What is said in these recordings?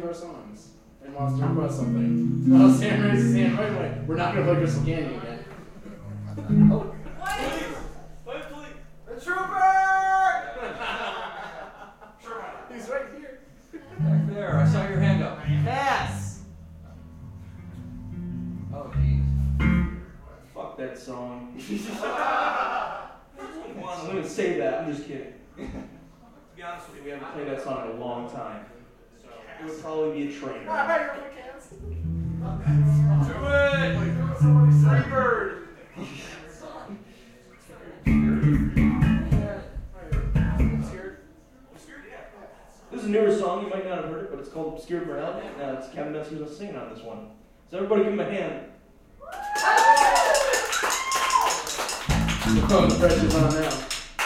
of our songs and wants to request something. No, Sam raises his hand right away. We're not going to play Crystal Canyon again. What? Please. The trooper! He's right here. Back there, I saw your hand up. Pass! Oh, jeez. Fuck that song. I'm gonna say that. I'm just kidding. To be honest with you, we haven't played that song in a long time. So it would probably be a train. Do it! Freebird! This is a newer song, you might not have heard it, but it's called Obscured Morality. It's Kevin Messers singing on this one. So everybody give him a hand. Oh, the pressure's on now.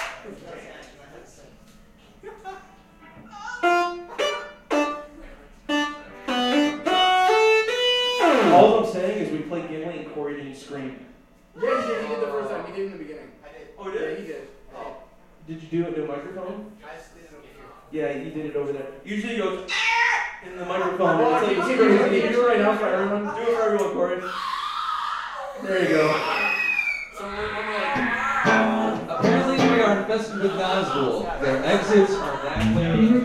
All I'm saying is we played Gimli and Corey didn't scream. Yeah, he did. He did the first time. He did in the beginning. I did. Oh, he did? Yeah, he did. Oh. Did you do it in a microphone? I just did it over here. Yeah, he did it over there. Usually he goes in the microphone. Well, It's can like, you do it right now for everyone? do it for everyone, Corey. There you go. So we're like... Apparently we are infested with Nazgul. Their exits are that way.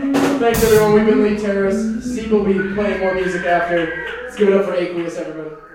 Thanks everyone, we've been League Terrorists. Steve will be playing more music after. Let's give it up for Aqueous, everybody.